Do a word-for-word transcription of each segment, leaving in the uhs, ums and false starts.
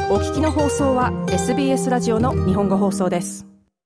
お聞きの放送は エスビーエス ラジオの日本語放送です。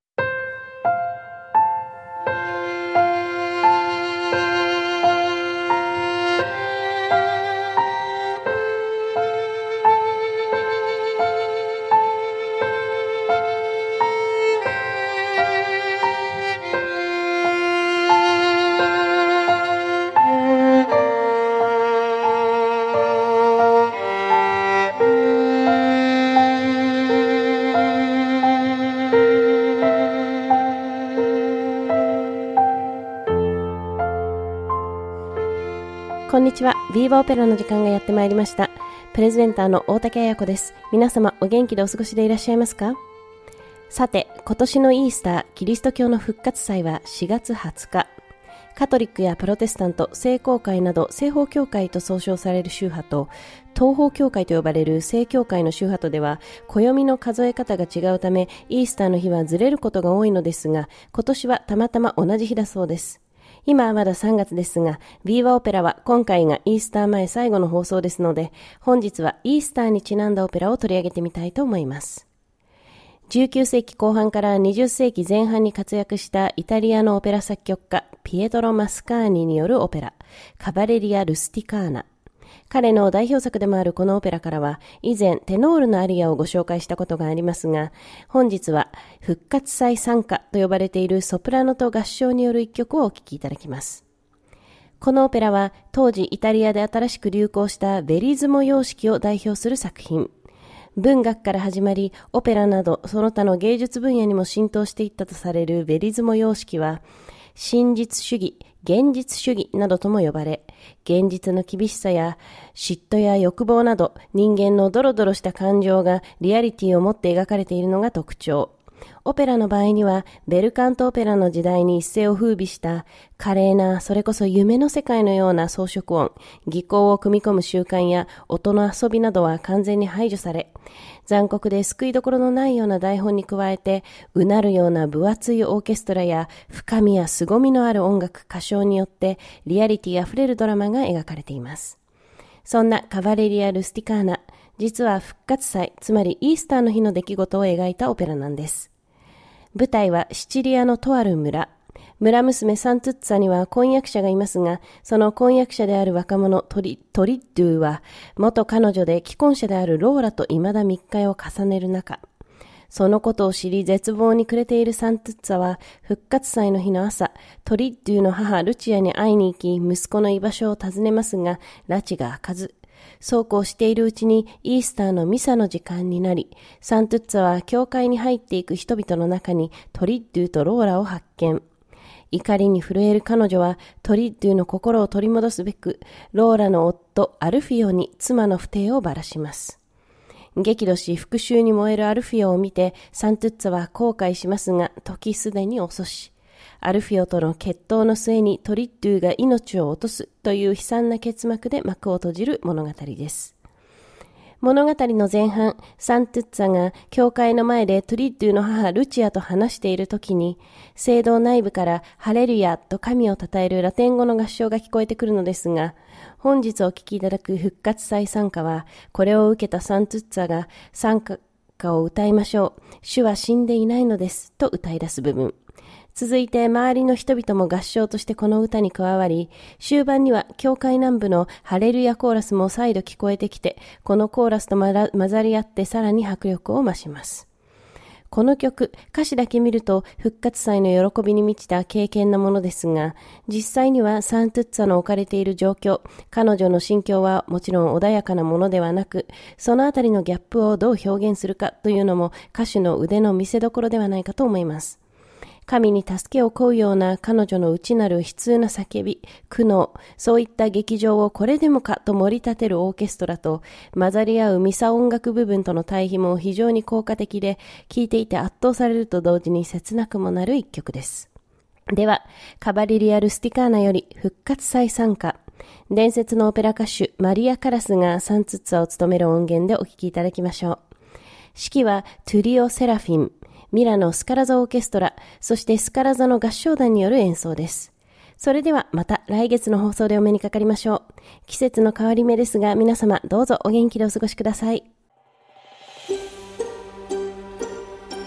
こんにちは。ビーバーオペラの時間がやってまいりました。プレゼンターの大竹彩子です。皆様お元気でお過ごしでいらっしゃいますか？さて、今年のイースター、キリスト教の復活祭はしがつはつか。カトリックやプロテスタント、聖公会など西方教会と総称される宗派と、東方教会と呼ばれる正教会の宗派とでは、暦の数え方が違うため、イースターの日はずれることが多いのですが、今年はたまたま同じ日だそうです。今はまださんがつですが、ビーバーオペラは今回がイースター前最後の放送ですので、本日はイースターにちなんだオペラを取り上げてみたいと思います。じゅうきゅうせいきこう半からにじゅっせいきぜん半に活躍したイタリアのオペラ作曲家ピエトロ・マスカーニによるオペラ、カバレリア・ルスティカーナ。彼の代表作でもあるこのオペラからは、以前テノールのアリアをご紹介したことがありますが、本日は復活祭賛歌と呼ばれているソプラノと合唱による一曲をお聴きいただきます。このオペラは当時イタリアで新しく流行したベリズモ様式を代表する作品。文学から始まり、オペラなどその他の芸術分野にも浸透していったとされるベリズモ様式は、真実主義、現実主義などとも呼ばれ、現実の厳しさや嫉妬や欲望など人間のドロドロした感情がリアリティを持って描かれているのが特徴。オペラの場合にはベルカントオペラの時代に一世を風靡した華麗な、それこそ夢の世界のような装飾音、技巧を組み込む習慣や音の遊びなどは完全に排除され、残酷で救いどころのないような台本に加えて、うなるような分厚いオーケストラや深みや凄みのある音楽歌唱によってリアリティあふれるドラマが描かれています。そんなカバレリア・ルスティカーナ、実は復活祭、つまりイースターの日の出来事を描いたオペラなんです。舞台はシチリアのとある村。村娘サントゥッツァには婚約者がいますが、その婚約者である若者トリ、トリッドゥは、元彼女で既婚者であるローラと未だ密会を重ねる中、そのことを知り絶望に暮れているサントゥッツァは、復活祭の日の朝、トリッドゥの母ルチアに会いに行き、息子の居場所を尋ねますが、拉致が開かず、そうこうしているうちにイースターのミサの時間になり、サントゥッツァは教会に入っていく人々の中にトリッドゥとローラを発見。怒りに震える彼女はトリッドゥの心を取り戻すべく、ローラの夫アルフィオに妻の不貞をばらします。激怒し復讐に燃えるアルフィオを見てサントゥッツァは後悔しますが、時すでに遅し、アルフィオとの決闘の末にトリッドゥが命を落とすという悲惨な結末で幕を閉じる物語です。物語の前半、サントゥッツァが教会の前でトリッドゥの母ルチアと話しているときに、聖堂内部からハレルヤと神を称えるラテン語の合唱が聞こえてくるのですが、本日お聴きいただく復活祭賛歌は、これを受けたサントゥッツァが賛歌を歌いましょう。主は死んでいないのですと歌い出す部分。続いて周りの人々も合唱としてこの歌に加わり、終盤には教会南部のハレルヤコーラスも再度聞こえてきて、このコーラスと混ざり合ってさらに迫力を増します。この曲、歌詞だけ見ると復活祭の喜びに満ちた敬虔なものですが、実際にはサントゥッツァの置かれている状況、彼女の心境はもちろん穏やかなものではなく、そのあたりのギャップをどう表現するかというのも歌手の腕の見せ所ではないかと思います。神に助けを請うような彼女の内なる悲痛な叫び、苦悩、そういった劇場をこれでもかと盛り立てるオーケストラと、混ざり合うミサ音楽部分との対比も非常に効果的で、聴いていて圧倒されると同時に切なくもなる一曲です。では、カバレリア・ルスティカーナより復活祭賛歌、伝説のオペラ歌手マリア・カラスがサントゥッツァを務める音源でお聴きいただきましょう。指揮はトゥリオ・セラフィン、ミラノスカラザオーケストラ、そしてスカラザの合唱団による演奏です。それではまた来月の放送でお目にかかりましょう。季節の変わり目ですが、皆様どうぞお元気でお過ごしください。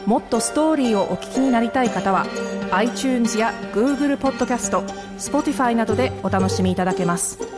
もっとストーリーをお聞きになりたい方は iTunes や Google ポッドキャスト、Spotify などでお楽しみいただけます。